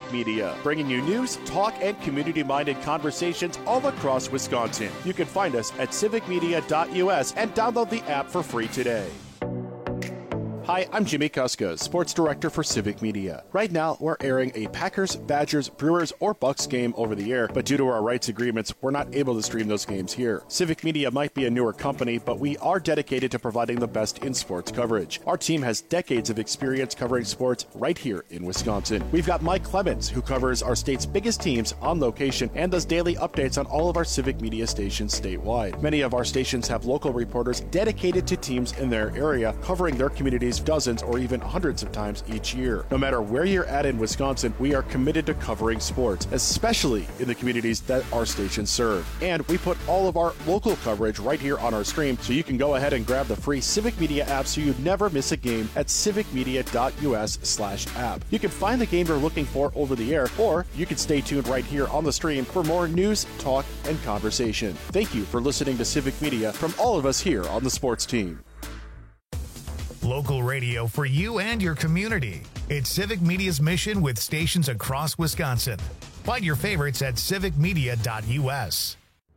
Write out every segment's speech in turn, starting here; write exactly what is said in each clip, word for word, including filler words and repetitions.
Media, bringing you news, talk, and community-minded conversations all across Wisconsin. You can find us at civic media dot U S and download the app for free today. Hi, I'm Jimmy Kuska, Sports Director for Civic Media. Right now, we're airing a Packers, Badgers, Brewers, or Bucks game over the air, but due to our rights agreements, we're not able to stream those games here. Civic Media might be a newer company, but we are dedicated to providing the best in sports coverage. Our team has decades of experience covering sports right here in Wisconsin. We've got Mike Clemens, who covers our state's biggest teams on location and does daily updates on all of our Civic Media stations statewide. Many of our stations have local reporters dedicated to teams in their area, covering their communities dozens or even hundreds of times each year. No matter where you're at in Wisconsin, we are committed to covering sports, especially in the communities that our stations serve. And we put all of our local coverage right here on our stream, so you can go ahead and grab the free Civic Media app so you never miss a game at civic media dot U S slash app. You can find the game you're looking for over the air, or you can stay tuned right here on the stream for more news, talk, and conversation. Thank you for listening to Civic Media from all of us here on the sports team. Local radio for you and your community. It's Civic Media's mission with stations across Wisconsin. Find your favorites at civic media dot U S.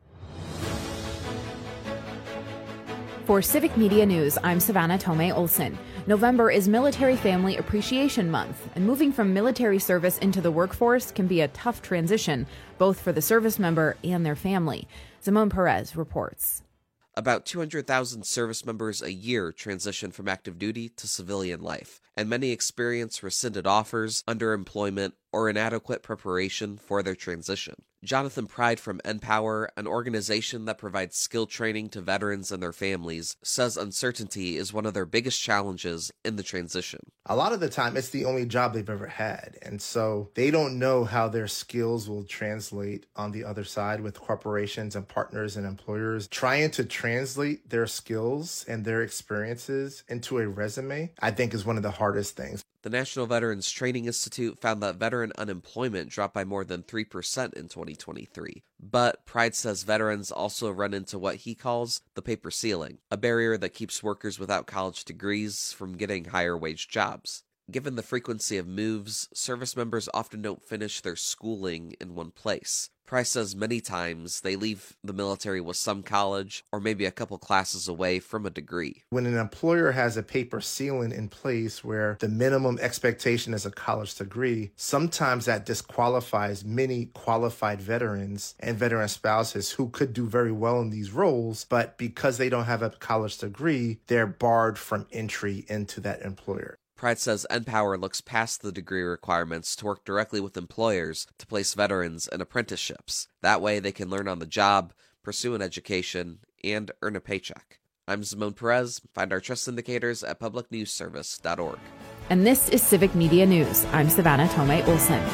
For Civic Media News, I'm Savannah Tomei Olson. November is Military Family Appreciation Month, and moving from military service into the workforce can be a tough transition, both for the service member and their family. Simone Perez reports. About two hundred thousand service members a year transition from active duty to civilian life, and many experience rescinded offers, underemployment, or inadequate preparation for their transition. Jonathan Pride from Empower, an organization that provides skill training to veterans and their families, says uncertainty is one of their biggest challenges in the transition. A lot of the time, it's the only job they've ever had, and so they don't know how their skills will translate on the other side with corporations and partners and employers. Trying to translate their skills and their experiences into a resume, I think, is one of the hardest things. The National Veterans Training Institute found that veteran unemployment dropped by more than three percent in twenty twenty-three. But Pride says veterans also run into what he calls the paper ceiling, a barrier that keeps workers without college degrees from getting higher wage jobs. Given the frequency of moves, service members often don't finish their schooling in one place. Price says many times they leave the military with some college or maybe a couple classes away from a degree. When an employer has a paper ceiling in place where the minimum expectation is a college degree, sometimes that disqualifies many qualified veterans and veteran spouses who could do very well in these roles, but because they don't have a college degree, they're barred from entry into that employer. Pride says Empower looks past the degree requirements to work directly with employers to place veterans in apprenticeships. That way they can learn on the job, pursue an education, and earn a paycheck. I'm Simone Perez. Find our trust indicators at public news service dot org. And this is Civic Media News. I'm Savannah Tomei Olson.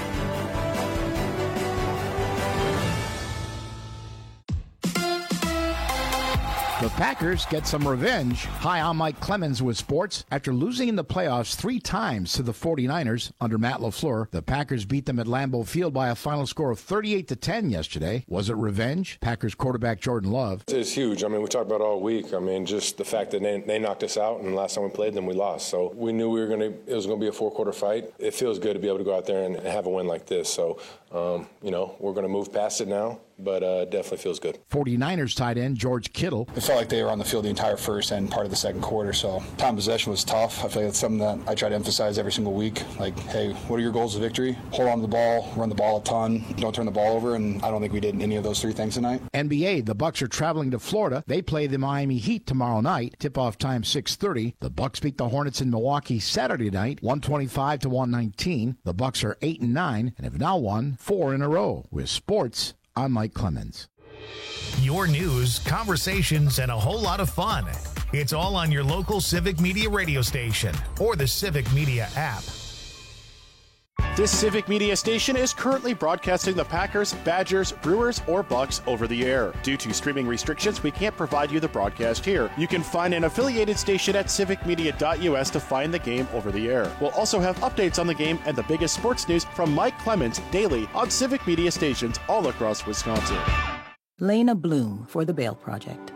The Packers get some revenge. Hi, I'm Mike Clemens with sports. After losing in the playoffs three times to the forty-niners under Matt LaFleur, the Packers beat them at Lambeau Field by a final score of thirty-eight to ten yesterday. Was it revenge? Packers quarterback Jordan Love. It's huge. I mean, we talked about it all week. I mean, just the fact that they, they knocked us out, and the last time we played them, we lost. So we knew we were going to. It was going to be a four-quarter fight. It feels good to be able to go out there and have a win like this. So, um, you know, we're going to move past it now. But uh, definitely feels good. forty-niners tight end George Kittle. It felt like they were on the field the entire first and part of the second quarter, so time possession was tough. I feel like it's something that I try to emphasize every single week. Like, hey, what are your goals of victory? Hold on to the ball, run the ball a ton, don't turn the ball over, and I don't think we did any of those three things tonight. N B A, the Bucks are traveling to Florida. They play the Miami Heat tomorrow night. Tip-off time six thirty. The Bucks beat the Hornets in Milwaukee Saturday night, one twenty-five to one nineteen. The Bucks are eight and nine and have now won four in a row. With sports, I'm Mike Clemens. Your news, conversations, and a whole lot of fun. It's all on your local Civic Media radio station or the Civic Media app. This Civic Media station is currently broadcasting the Packers, Badgers, Brewers, or Bucks over the air. Due to streaming restrictions, we can't provide you the broadcast here. You can find an affiliated station at civic media dot U S to find the game over the air. We'll also have updates on the game and the biggest sports news from Mike Clemens daily on Civic Media stations all across Wisconsin. Lena Bloom for the Bail Project.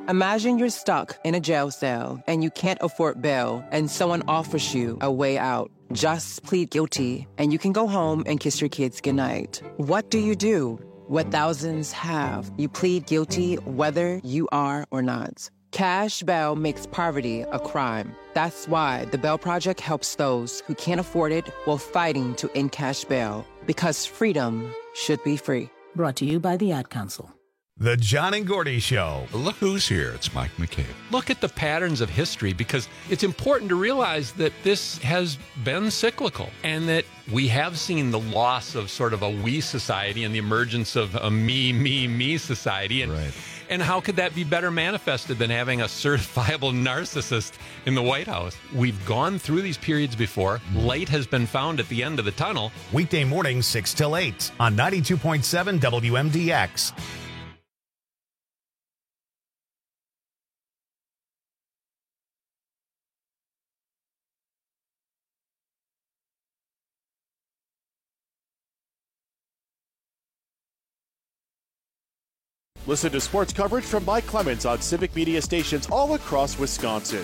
Imagine you're stuck in a jail cell and you can't afford bail and someone offers you a way out. Just plead guilty and you can go home and kiss your kids goodnight. What do you do? What thousands have. You plead guilty whether you are or not. Cash bail makes poverty a crime. That's why the Bail Project helps those who can't afford it while fighting to end cash bail. Because freedom should be free. Brought to you by the Ad Council. The John and Gordy Show. Look who's here. It's Mike McCabe. Look at the patterns of history, because it's important to realize that this has been cyclical and that we have seen the loss of sort of a we society and the emergence of a me, me, me society. And, right. and how could that be better manifested than having a certifiable narcissist in the White House? We've gone through these periods before. Light has been found at the end of the tunnel. Weekday mornings, six till eight on ninety-two point seven W M D X. Listen to sports coverage from Mike Clemens on Civic Media stations all across Wisconsin.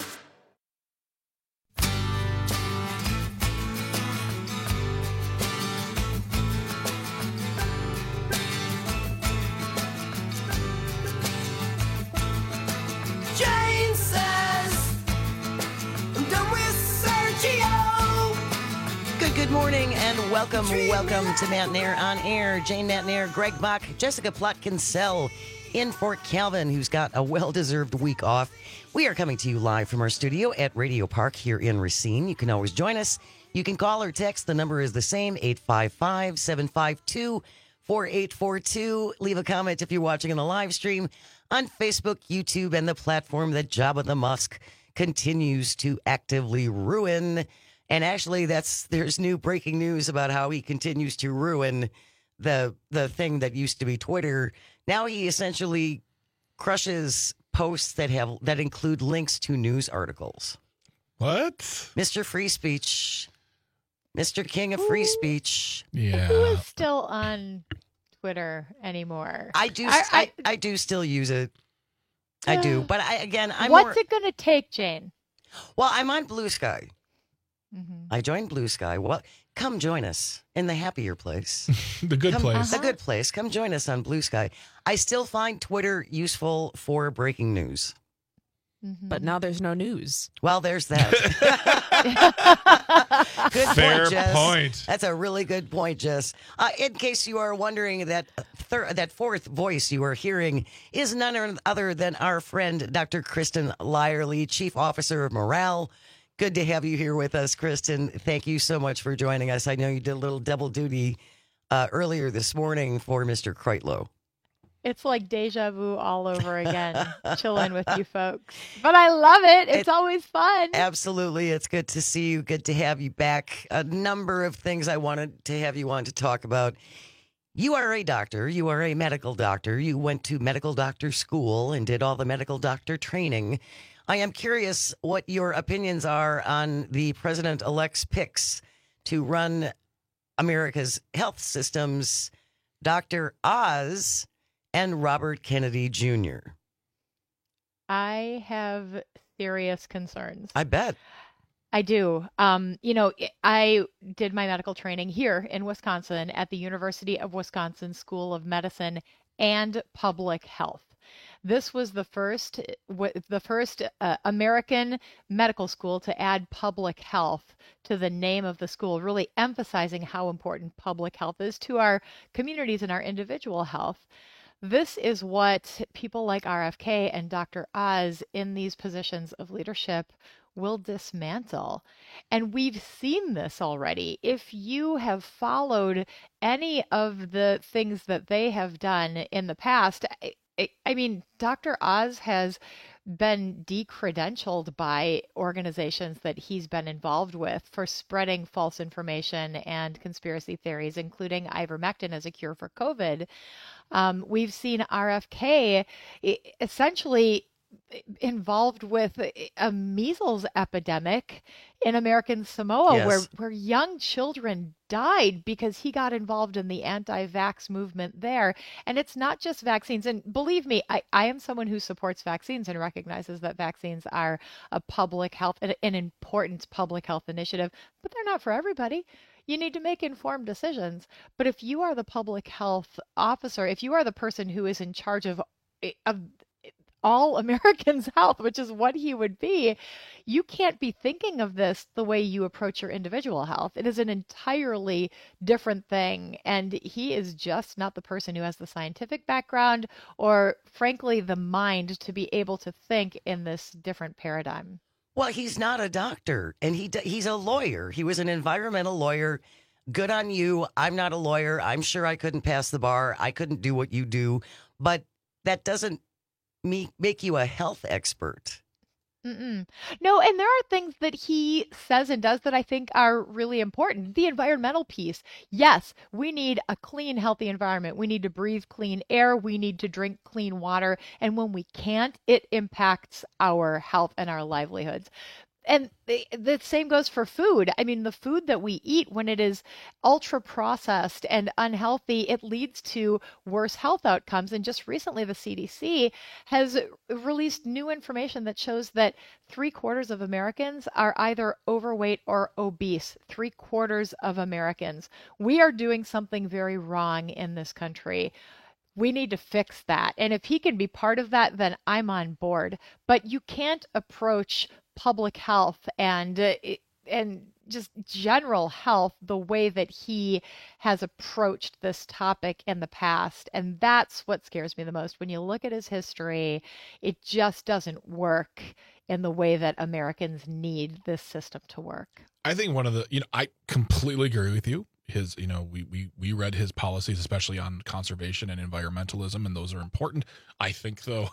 Jane says, I'm done with Sergio. Good, good morning and welcome, welcome to Matt Nair on Air. Jane Matt Nair, Greg Bach, Jessica Plotkin-Sell in for Calvin, who's got a well-deserved week off. We are coming to you live from our studio at Radio Park here in Racine. You can always join us. You can call or text. The number is the same, eight five five, seven five two, four eight four two. Leave a comment if you're watching on the live stream on Facebook, YouTube, and the platform that Jabba the Musk continues to actively ruin. And actually, that's there's new breaking news about how he continues to ruin the the thing that used to be Twitter. Now he essentially crushes posts that have that include links to news articles. What? Mister Free Speech. Mister King of Free Speech. Yeah. Who is still on Twitter anymore? I do I, I, I, I do still use it. I do. But I again I'm What's more, it gonna take, Jane? Well, I'm on Blue Sky. Mm-hmm. I joined Blue Sky. Well, come join us in the happier place. The good come, place. The good place. Come join us on Blue Sky. I still find Twitter useful for breaking news. Mm-hmm. But now there's no news. Well, there's that. Good Fair point, Jess. point. That's a really good point, Jess. Uh, in case you are wondering, that thir- that fourth voice you are hearing is none other than our friend, Doctor Kristen Lyerly, Chief Officer of Morale. Good to have you here with us, Kristen. Thank you so much for joining us. I know you did a little double duty uh, earlier this morning for Mister Kreitlow. It's like deja vu all over again, chilling with you folks. But I love it. It's it, always fun. Absolutely. It's good to see you. Good to have you back. A number of things I wanted to have you on to talk about. You are a doctor. You are a medical doctor. You went to medical doctor school and did all the medical doctor training. I am curious what your opinions are on the president-elect's picks to run America's health systems, Doctor Oz and Robert Kennedy Junior I have serious concerns. I bet. I do. Um, you know, I did my medical training here in Wisconsin at the University of Wisconsin School of Medicine and Public Health. This was the first, the first uh, American medical school to add public health to the name of the school, really emphasizing how important public health is to our communities and our individual health. This is what people like R F K and Doctor Oz in these positions of leadership will dismantle. And we've seen this already. If you have followed any of the things that they have done in the past, I mean, Doctor Oz has been decredentialed by organizations that he's been involved with for spreading false information and conspiracy theories, including ivermectin as a cure for COVID. Um, we've seen R F K essentially involved with a measles epidemic in American Samoa, Yes. where, where young children died because he got involved in the anti-vax movement there. And it's not just vaccines. And believe me, I, I am someone who supports vaccines and recognizes that vaccines are a public health, an, an important public health initiative, but they're not for everybody. You need to make informed decisions. But if you are the public health officer, if you are the person who is in charge of, of all Americans' health, which is what he would be, you can't be thinking of this the way you approach your individual health. It is an entirely different thing. And he is just not the person who has the scientific background or, frankly, the mind to be able to think in this different paradigm. Well, he's not a doctor, and he he's a lawyer. He was an environmental lawyer. Good on you. I'm not a lawyer. I'm sure I couldn't pass the bar. I couldn't do what you do. But that doesn't me make you a health expert. Mm-mm. No, and there are things that he says and does that I think are really important. The environmental piece. Yes, we need a clean, healthy environment. We need to breathe clean air. We need to drink clean water. And when we can't, it impacts our health and our livelihoods. And the, the same goes for food. I mean, the food that we eat, when it is ultra processed and unhealthy, it leads to worse health outcomes. And just recently, the C D C has released new information that shows that three quarters of Americans are either overweight or obese. Three quarters of Americans. We are doing something very wrong in this country. We need to fix that. And if he can be part of that, then I'm on board. But you can't approach public health and uh, and just general health the way that he has approached this topic in the past. And that's what scares me the most. When you look at his history, it just doesn't work in the way that Americans need this system to work. I think one of the, you know, I completely agree with you. His, you know, we, we, we read his policies, especially on conservation and environmentalism, and those are important. I think, though,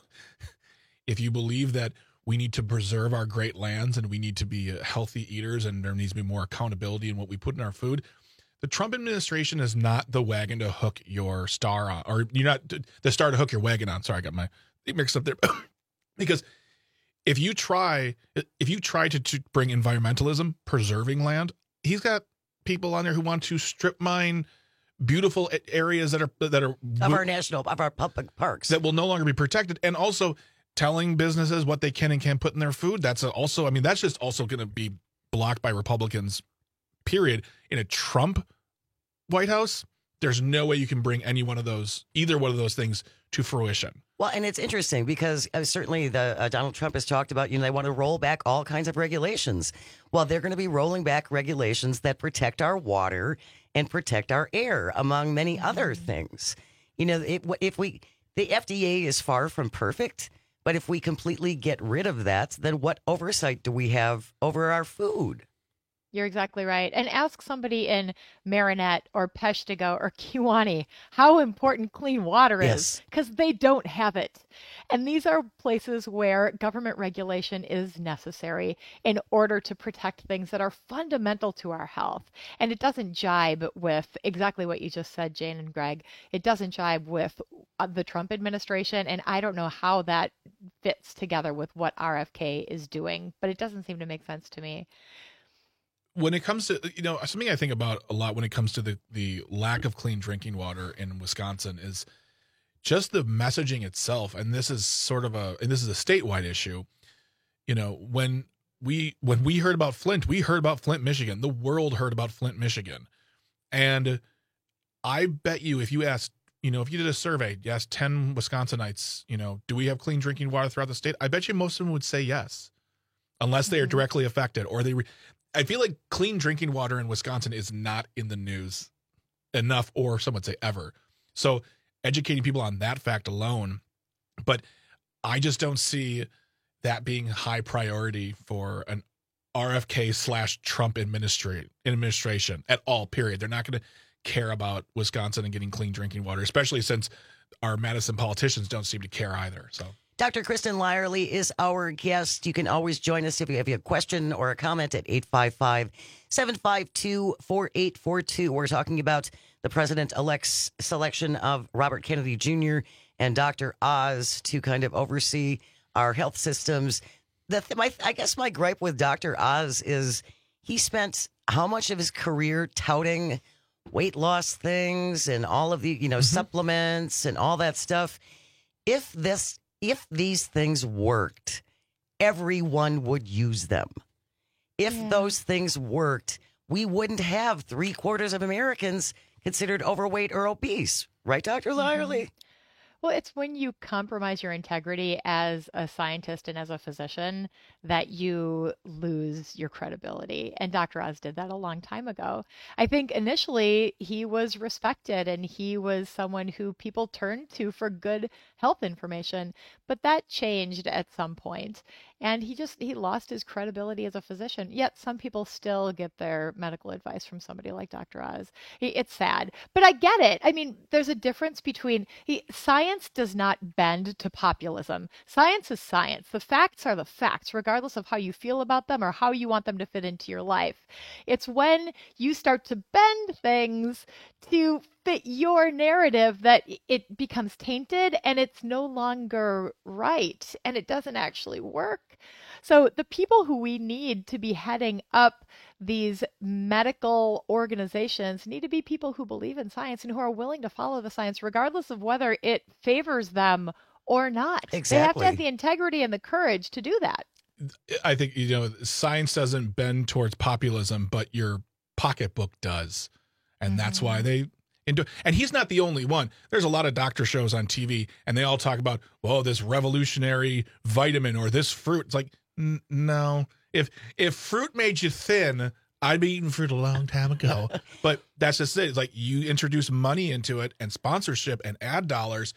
if you believe that we need to preserve our great lands and we need to be healthy eaters and there needs to be more accountability in what we put in our food, the Trump administration is not the wagon to hook your star on, or you're not the star to hook your wagon on. Sorry, I got my mixed up there. Because if you try, if you try to, to bring environmentalism, preserving land, he's got people on there who want to strip mine beautiful areas that are that are of our national of our public parks that will no longer be protected, and also telling businesses what they can and can't put in their food. That's also, I mean, that's just also going to be blocked by Republicans, period. In a Trump White House, there's no way you can bring any one of those, either one of those things to fruition. Well, and it's interesting because uh, certainly the uh, Donald Trump has talked about, you know, they want to roll back all kinds of regulations. Well, they're going to be rolling back regulations that protect our water and protect our air, among many other things. You know, it, if we, the F D A is far from perfect, but if we completely get rid of that, then what oversight do we have over our food? You're exactly right. And ask somebody in Marinette or Peshtigo or Kewanee how important clean water is, Yes. because they don't have it. And these are places where government regulation is necessary in order to protect things that are fundamental to our health. And it doesn't jibe with exactly what you just said, Jane and Greg. It doesn't jibe with uh, the Trump administration. And I don't know how that fits together with what R F K is doing, but it doesn't seem to make sense to me. When it comes to, you know, something I think about a lot when it comes to the, the lack of clean drinking water in Wisconsin is just the messaging itself. And this is sort of a, and this is a statewide issue. You know, when we, when we heard about Flint, we heard about Flint, Michigan. The world heard about Flint, Michigan. And I bet you, if you asked, you know, if you did a survey, you asked ten Wisconsinites, you know, do we have clean drinking water throughout the state? I bet you most of them would say yes, unless they are directly affected or they, re- I feel like clean drinking water in Wisconsin is not in the news enough, or some would say ever. So educating people on that fact alone, but I just don't see that being high priority for an R F K slash Trump administration administration at all, period. They're not going to care about Wisconsin and getting clean drinking water, especially since our Madison politicians don't seem to care either. So. Doctor Kristen Lyerly is our guest. You can always join us if you have a question or a comment at eight five five, seven five two, four eight four two. We're talking about the president-elect's selection of Robert Kennedy Junior and Doctor Oz to kind of oversee our health systems. The th- my, I guess my gripe with Doctor Oz is he spent how much of his career touting weight loss things and all of the, you know, mm-hmm. supplements and all that stuff. If this, if these things worked, everyone would use them. If yeah. those things worked, we wouldn't have three quarters of Americans considered overweight or obese. Right, Doctor Lyerly? Mm-hmm. Well, it's when you compromise your integrity as a scientist and as a physician that you lose your credibility. And Doctor Oz did that a long time ago. I think initially he was respected and he was someone who people turned to for good health information, but that changed at some point. And he just, he lost his credibility as a physician. Yet some people still get their medical advice from somebody like Doctor Oz. It's sad, but I get it. I mean, there's a difference between, he, science does not bend to populism. Science is science. The facts are the facts, regardless of how you feel about them or how you want them to fit into your life. It's when you start to bend things to fit your narrative that it becomes tainted and it's no longer right and it doesn't actually work. So the people who we need to be heading up these medical organizations need to be people who believe in science and who are willing to follow the science regardless of whether it favors them or not. Exactly. They have to have the integrity and the courage to do that. I think, you know, science doesn't bend towards populism, but your pocketbook does. And mm-hmm. that's why they into, and he's not the only one. There's a lot of doctor shows on T V and they all talk about, well, this revolutionary vitamin or this fruit. It's like, n- no, if, if fruit made you thin, I'd be eating fruit a long time ago. But that's just it. It's like you introduce money into it and sponsorship and ad dollars.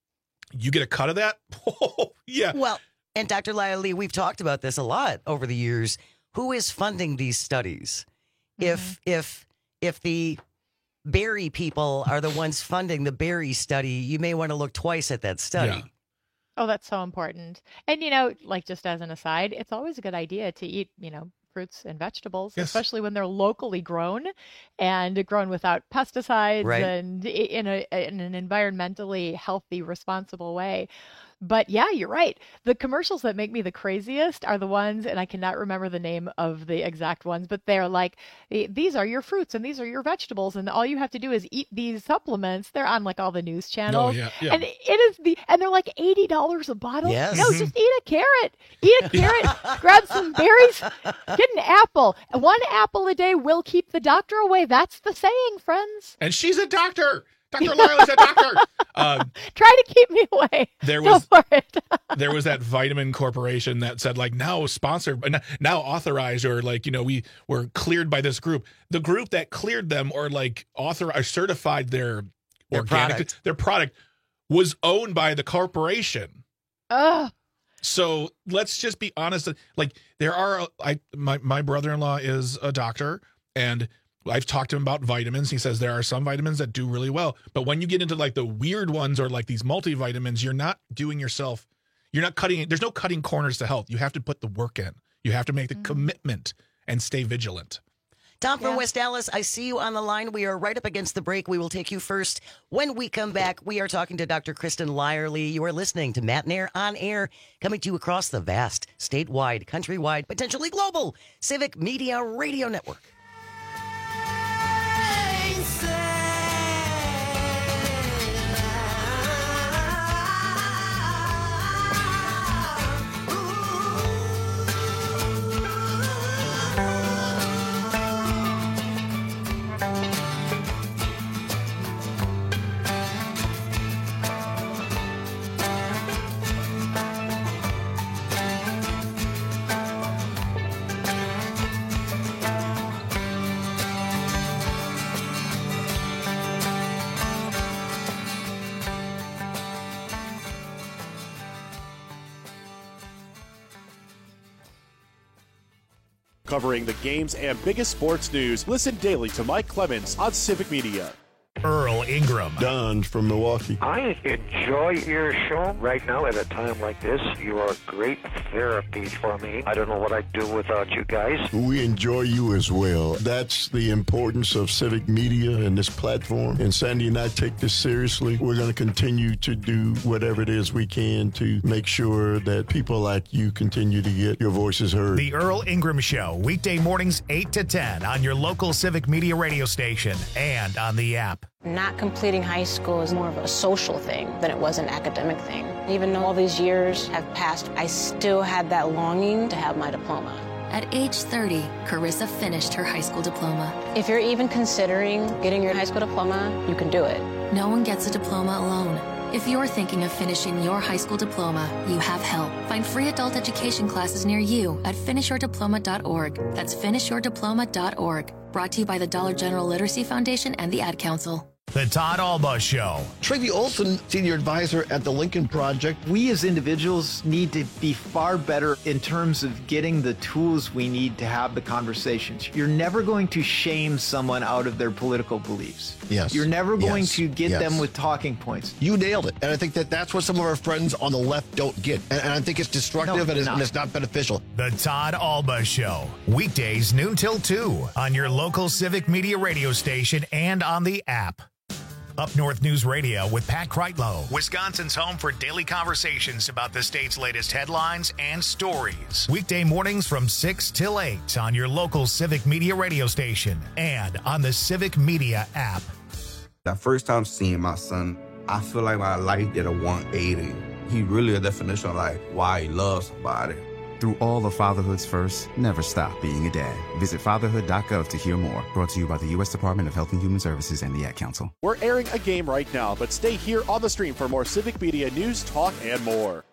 You get a cut of that. Oh, yeah. Well, and Doctor Lyerly, we've talked about this a lot over the years. Who is funding these studies? Mm-hmm. If, if, if the Berry people are the ones funding the Berry study, you may want to look twice at that study. Yeah. Oh, that's so important. And, you know, like just as an aside, it's always a good idea to eat, you know, fruits and vegetables, yes. especially when they're locally grown and grown without pesticides right. and in, a, in an environmentally healthy, responsible way. But yeah, you're right. The commercials that make me the craziest are the ones, and I cannot remember the name of the exact ones, but they're like, these are your fruits and these are your vegetables, and all you have to do is eat these supplements. They're on like all the news channels. Oh, yeah, yeah. And it is the, and they're like eighty dollars a bottle. Yes. No, just eat a carrot. Eat a carrot, grab some berries, get an apple. One apple a day will keep the doctor away. That's the saying, friends. And she's a doctor. Doctor Lyerly's a doctor. Um, Try to keep me away. There Go was for it. there was that vitamin corporation that said like now sponsored, now authorized, or like, you know, we were cleared by this group. The group that cleared them or like authorized, certified their, their organic, product. their product was owned by the corporation. Ugh. So let's just be honest. Like there are, I my my brother-in-law is a doctor, and I've talked to him about vitamins. He says there are some vitamins that do really well. But when you get into like the weird ones or like these multivitamins, you're not doing yourself, you're not cutting, there's no cutting corners to health. You have to put the work in. You have to make the mm-hmm. commitment and stay vigilant. Tom from Yeah. West Dallas, I see you on the line. We are right up against the break. We will take you first. When we come back, we are talking to Doctor Kristen Lyerly. You are listening to Matt Nair on Air, coming to you across the vast, statewide, countrywide, potentially global Civic Media Radio Network. Covering the games and biggest sports news, listen daily to Mike Clemens on Civic Media. Earl Ingram. Don from Milwaukee. I enjoy your show right now at a time like this. You are great therapy for me. I don't know what I'd do without you guys. We enjoy you as well. That's the importance of civic media and this platform. And Sandy and I take this seriously. We're going to continue to do whatever it is we can to make sure that people like you continue to get your voices heard. The Earl Ingram Show, weekday mornings eight to ten on your local Civic Media radio station and on the app. Not completing high school is more of a social thing than it was an academic thing. Even though all these years have passed, I still had that longing to have my diploma. At age thirty, Carissa finished her high school diploma. If you're even considering getting your high school diploma, you can do it. No one gets a diploma alone. If you're thinking of finishing your high school diploma, you have help. Find free adult education classes near you at finish your diploma dot org. That's finish your diploma dot org. Brought to you by the Dollar General Literacy Foundation and the Ad Council. The Todd Alba Show. Tracy Olson, Senior Advisor at the Lincoln Project. We as individuals need to be far better in terms of getting the tools we need to have the conversations. You're never going to shame someone out of their political beliefs. Yes. You're never going yes. to get yes. them with talking points. You nailed it. And I think that that's what some of our friends on the left don't get. And, and I think it's destructive no, and, it's, and it's not beneficial. The Todd Alba Show. Weekdays noon till two on your local Civic Media radio station and on the app. Up North News Radio with Pat Kreitlow, Wisconsin's home for daily conversations about the state's latest headlines and stories. Weekday mornings from six till eight on your local Civic Media radio station and on the Civic Media app. That first time seeing my son, I feel like my life did a one eighty. He really a definition of like why he loves somebody. Through all of fatherhood's first, never stop being a dad. Visit fatherhood dot gov to hear more. Brought to you by the U S Department of Health and Human Services and the Ad Council. We're airing a game right now, but stay here on the stream for more Civic Media news, talk, and more.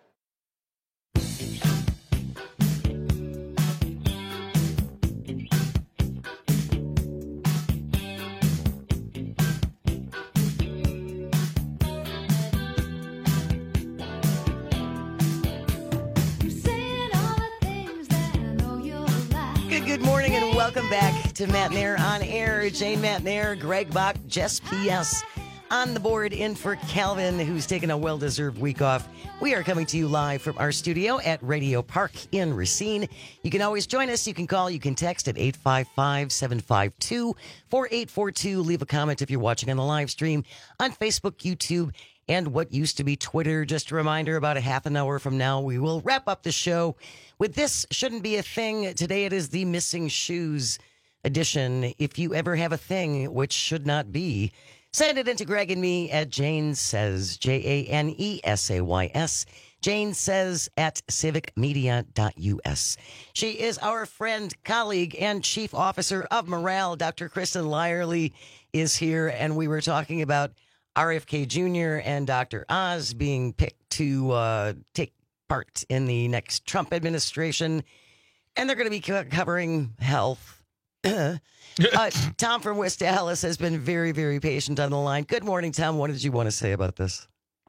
Good morning and welcome back to Matt Nair on Air. Jane Matt Nair, Greg Bach, Jess P S on the board in for Calvin, who's taking a well-deserved week off. We are coming to you live from our studio at Radio Park in Racine. You can always join us. You can call. You can text at eight five five, seven five two, four eight four two. Leave a comment if you're watching on the live stream on Facebook, YouTube, and what used to be Twitter. Just a reminder, about a half an hour from now, we will wrap up the show with This Shouldn't Be a Thing. Today it is the Missing Shoes edition. If you ever have a thing which should not be, send it into Greg and me at Jane Says, J A N E S A Y S, Jane Says at civic media dot U S. She is our friend, colleague, and chief officer of morale. Doctor Kristen Lyerly is here, and we were talking about R F K Junior and Doctor Oz being picked to uh, take part in the next Trump administration, and they're going to be co- covering health. uh, Tom from West Dallas has been very, very patient on the line. Good morning, Tom. What did you want to say about this?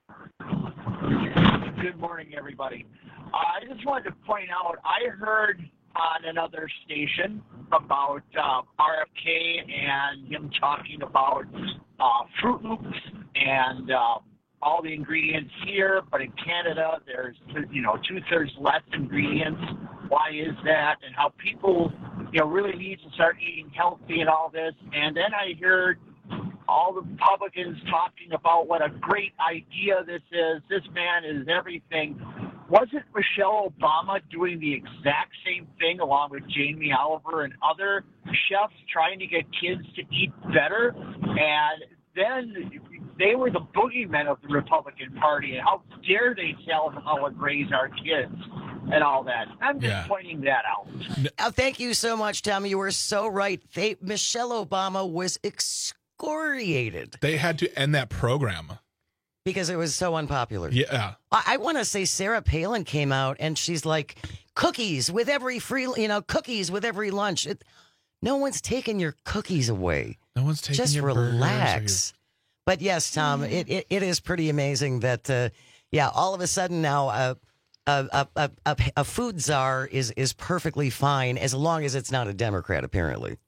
Good morning, everybody. Uh, I just wanted to point out, I heard on another station about uh, R F K and him talking about uh, Fruit Loops and uh, all the ingredients here, but in Canada there's, you know, two-thirds less ingredients. Why is that? And how people, you know, really need to start eating healthy and all this. And then I heard all the Republicans talking about what a great idea this is. This man is everything. Wasn't Michelle Obama doing the exact same thing along with Jamie Oliver and other chefs trying to get kids to eat better? And then they were the boogeymen of the Republican Party. And how dare they tell them how to raise our kids and all that. I'm just yeah. pointing that out. Oh, thank you so much, Tom. You were so right. They, Michelle Obama was excoriated. They had to end that program. Because it was so unpopular. Yeah. I, I want to say Sarah Palin came out and she's like, cookies with every free, you know, cookies with every lunch. It, no one's taking your cookies away. No one's taking Just your relax. Your... But yes, Tom, mm. it, it, it is pretty amazing that, uh, yeah, all of a sudden now uh, a, a, a, a food czar is, is perfectly fine as long as it's not a Democrat, apparently.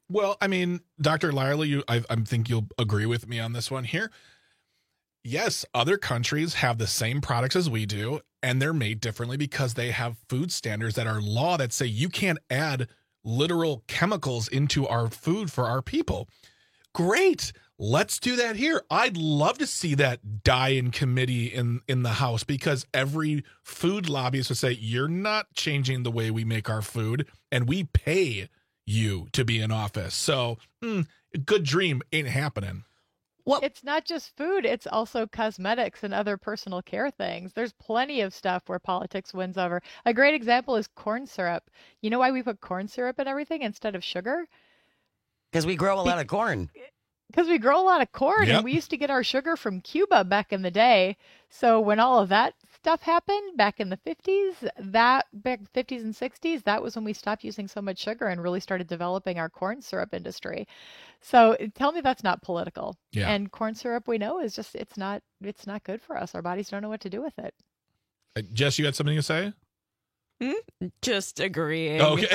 Well, I mean, Doctor Lyerly, you, I, I think you'll agree with me on this one here. Yes, other countries have the same products as we do, and they're made differently because they have food standards that are law that say you can't add literal chemicals into our food for our people. Great. Let's do that here. I'd love to see that die in committee in, in the House, because every food lobbyist would say, you're not changing the way we make our food, and we pay you to be in office. So, mm, good dream ain't happening. Well, it's not just food, it's also cosmetics and other personal care things. There's plenty of stuff where politics wins over. A great example is corn syrup. You know why we put corn syrup in everything instead of sugar? Because we grow a lot of corn. Because we grow a lot of corn, Yep. and we used to get our sugar from Cuba back in the day. So when all of that stuff happened back in the fifties, that back fifties and sixties, that was when we stopped using so much sugar and really started developing our corn syrup industry. So tell me that's not political. Yeah. And corn syrup, we know, is just it's not it's not good for us. Our bodies don't know what to do with it. Uh, Jess, you had something to say? Hmm? Just agreeing. Okay.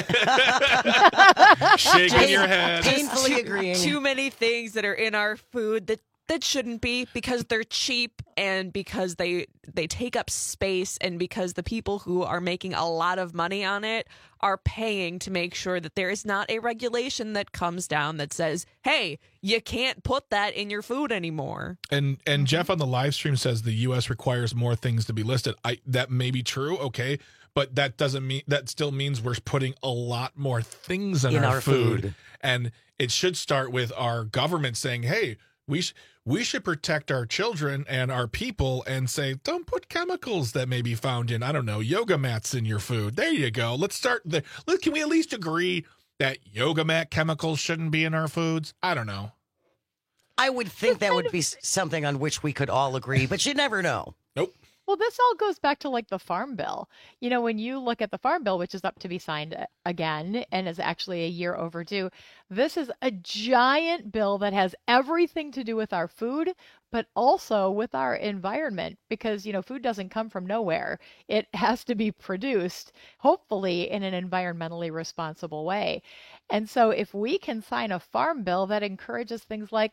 Shaking your head. Painfully Too- agreeing. Too many things that are in our food that that shouldn't be, because they're cheap and because they they take up space, and because the people who are making a lot of money on it are paying to make sure that there is not a regulation that comes down that says, hey, you can't put that in your food anymore. And and Jeff on the live stream says the U S requires more things to be listed. I that may be true, okay, but that doesn't mean that still means we're putting a lot more things in, In our, our food. food. And it should start with our government saying, "Hey, we sh- we should protect our children and our people," and say, "Don't put chemicals that may be found in, I don't know, yoga mats in your food." There you go. Let's start there. Look, can we at least agree that yoga mat chemicals shouldn't be in our foods? I don't know. I would think that would be s- something on which we could all agree, but you never know. Nope. Well, this all goes back to like the Farm Bill. You know, when you look at the Farm Bill, which is up to be signed a- again and is actually a year overdue, this is a giant bill that has everything to do with our food, but also with our environment, because, you know, food doesn't come from nowhere. It has to be produced, hopefully in an environmentally responsible way. And so if we can sign a Farm Bill that encourages things like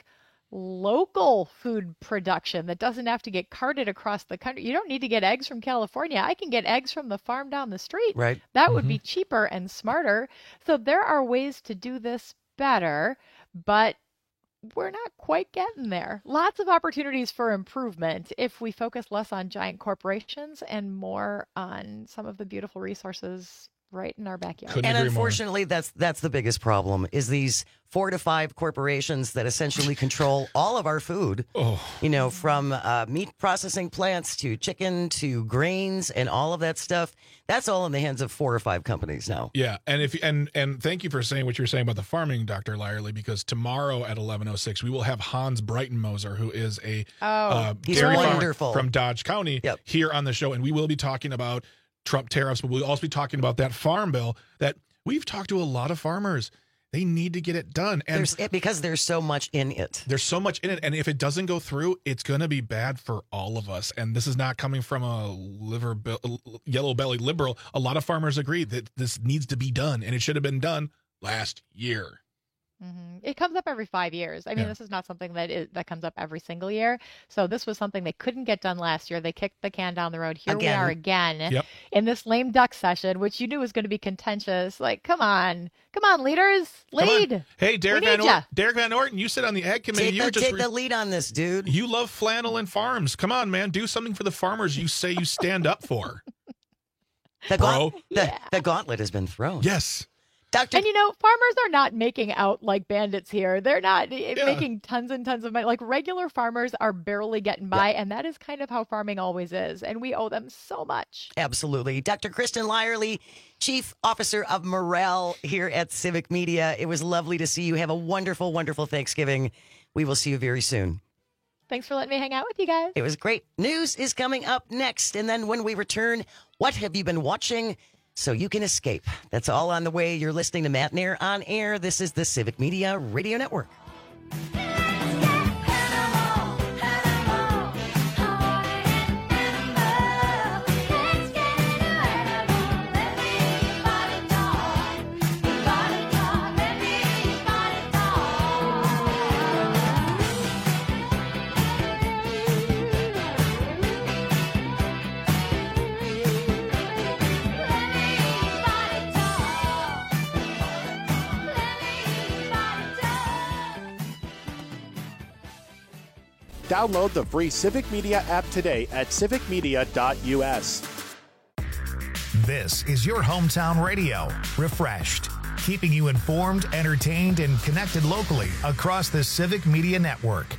local food production that doesn't have to get carted across the country. You don't need to get eggs from California. I can get eggs from the farm down the street. Right. That would be cheaper and smarter. So there are ways to do this better, but we're not quite getting there. Lots of opportunities for improvement if we focus less on giant corporations and more on some of the beautiful resources right in our backyard. and unfortunately, that's that's the biggest problem, is these four to five corporations that essentially control all of our food. Oh. You know, from uh, meat processing plants to chicken to grains and all of that stuff. That's all in the hands of four or five companies now. Yeah, and if and and thank you for saying what you were saying about the farming, Doctor Lyerly, because tomorrow at eleven oh six we will have Hans Breitenmoser, who is a Oh, uh, he's dairy wonderful. farmer from Dodge County, Yep. here on the show, and we will be talking about Trump tariffs, but we'll also be talking about that farm bill that we've talked to a lot of farmers. They need to get it done, and There's it because there's so much in it. there's so much in it, and if it doesn't go through, it's going to be bad for all of us. And this is not coming from a liver be- yellow belly liberal. A lot of farmers agree that this needs to be done, and it should have been done last year. Mhm. It comes up every five years. I mean, Yeah. this is not something that is, that comes up every single year. So this was something they couldn't get done last year. They kicked the can down the road. Here we Again. are again Yep. in this lame duck session, which you knew was going to be contentious. Like, come on, come on, leaders, Come on. lead. Hey, Derek We Van, need Or- ya. Derek Van Orton, you sit on the ag committee. Take, you the, were just take re- the lead on this, dude. you love flannel and farms. Come on, man, do something for the farmers you say you stand up for. The, Bro. gaunt- the, the gauntlet has been thrown. Yes. Doctor And you know, farmers are not making out like bandits here. They're not eh, making tons and tons of money. Like regular farmers are barely getting by, and that is kind of how farming always is. And we owe them so much. Absolutely. Doctor Kristen Lyerly, Chief Officer of Morale here at Civic Media. It was lovely to see you. Have a wonderful, wonderful Thanksgiving. We will see you very soon. Thanks for letting me hang out with you guys. It was great. News is coming up next. And then when we return, what have you been watching so you can escape? That's all on the way. You're listening to Matt Nair on Air. This is the Civic Media Radio Network. download the free Civic Media app today at civic media dot u s. This is your hometown radio, refreshed, keeping you informed, entertained, and connected locally across the Civic Media Network.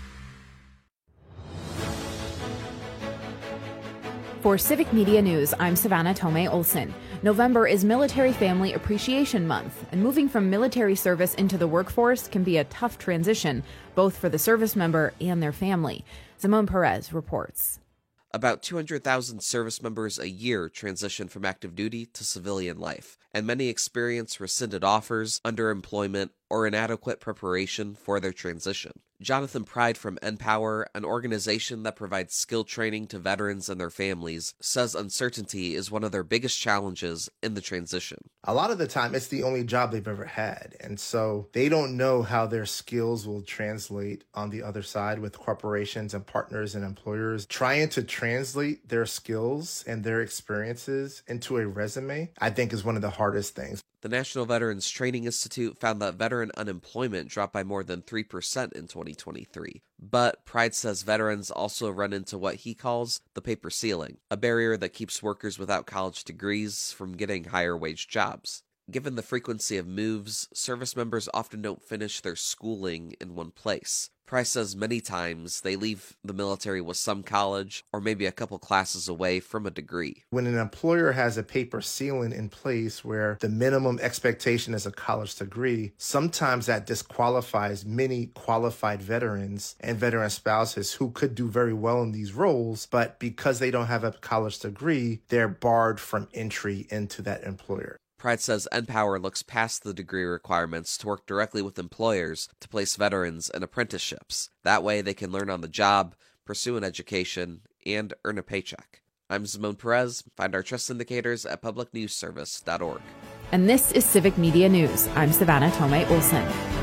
For Civic Media News, I'm Savannah Tomei Olson. November is Military Family Appreciation Month, and moving from military service into the workforce can be a tough transition, both for the service member and their family. Simone Perez reports. About two hundred thousand service members a year transition from active duty to civilian life, and many experience rescinded offers, underemployment, or inadequate preparation for their transition. Jonathan Pride from Empower, an organization that provides skill training to veterans and their families, says uncertainty is one of their biggest challenges in the transition. A lot of the time, it's the only job they've ever had. And so they don't know how their skills will translate on the other side with corporations and partners and employers. Trying to translate their skills and their experiences into a resume, I think, is one of the hardest things. The National Veterans Training Institute found that veteran unemployment dropped by more than three percent in twenty twenty-three. But Pride says veterans also run into what he calls the paper ceiling, a barrier that keeps workers without college degrees from getting higher wage jobs. Given the frequency of moves, service members often don't finish their schooling in one place. Price says many times they leave the military with some college or maybe a couple classes away from a degree. When an employer has a paper ceiling in place where the minimum expectation is a college degree, sometimes that disqualifies many qualified veterans and veteran spouses who could do very well in these roles, but because they don't have a college degree, they're barred from entry into that employer. Pride says Empower looks past the degree requirements to work directly with employers to place veterans in apprenticeships. That way they can learn on the job, pursue an education, and earn a paycheck. I'm Simone Perez. Find our trust indicators at public news service dot org. And this is Civic Media News. I'm Savannah Tomei Olson.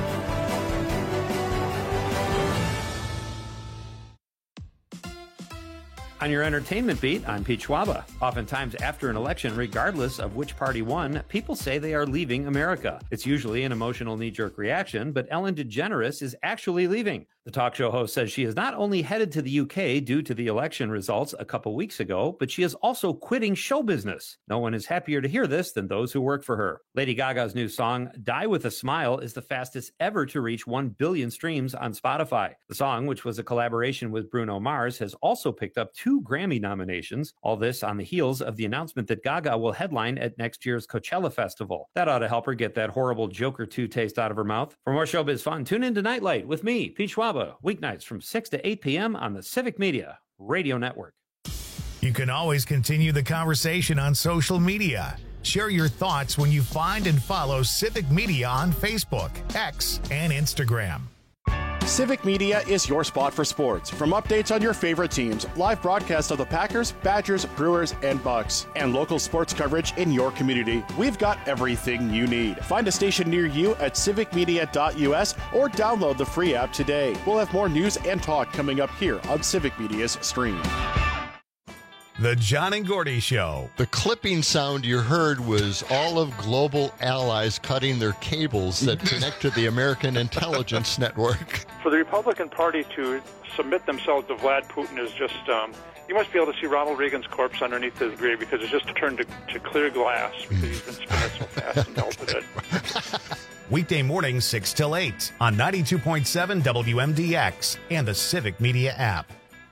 On your entertainment beat, I'm Pete Schwaba. Oftentimes after an election, regardless of which party won, people say they are leaving America. It's usually an emotional knee-jerk reaction, but Ellen DeGeneres is actually leaving. The talk show host says she is not only headed to the U K due to the election results a couple weeks ago, but she is also quitting show business. No one is happier to hear this than those who work for her. Lady Gaga's new song, Die With a Smile, is the fastest ever to reach one billion streams on Spotify. The song, which was a collaboration with Bruno Mars, has also picked up two Grammy nominations. All this on the heels of the announcement that Gaga will headline at next year's Coachella Festival. That ought to help her get that horrible Joker two taste out of her mouth. For more showbiz fun, tune in to Nightlight with me, Pete Schwaba, weeknights from six to eight p.m. on the Civic Media Radio Network. You can always continue the conversation on social media. Share your thoughts when you find and follow Civic Media on Facebook, X, and Instagram. Civic Media is your spot for sports. From updates on your favorite teams, live broadcasts of the Packers, Badgers, Brewers, and Bucks, and local sports coverage in your community, we've got everything you need. Find a station near you at civic media dot u s or download the free app today. We'll have more news and talk coming up here on Civic Media's stream. The John and Gordy Show. The clipping sound you heard was all of global allies cutting their cables that connect to the American intelligence network. For the Republican Party to submit themselves to Vlad Putin is just, um, you must be able to see Ronald Reagan's corpse underneath his grave because it's just turned to, to clear glass because he's been spinning so fast and melted it. Weekday mornings six till eight on ninety-two point seven W M D X and the Civic Media app.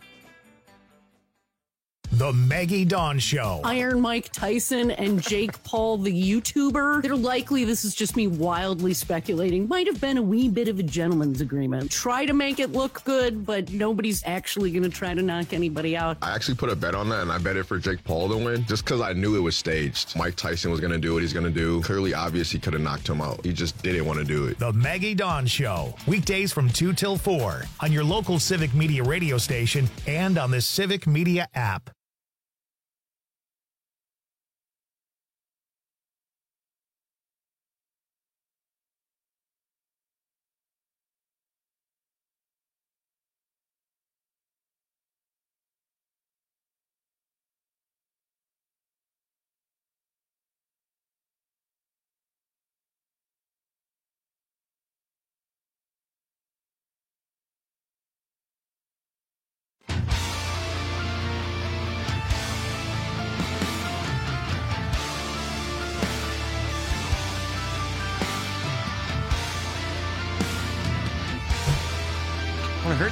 The Maggie Dawn Show. Iron Mike Tyson and Jake Paul, the YouTuber. They're likely, this is just me wildly speculating, might have been a wee bit of a gentleman's agreement. Try to make it look good, but nobody's actually going to try to knock anybody out. I actually put a bet on that, and I bet it for Jake Paul to win, just because I knew it was staged. Mike Tyson was going to do what he's going to do. Clearly, obvious, he could have knocked him out. He just didn't want to do it. The Maggie Dawn Show. Weekdays from two till four on your local Civic Media radio station and on the Civic Media app.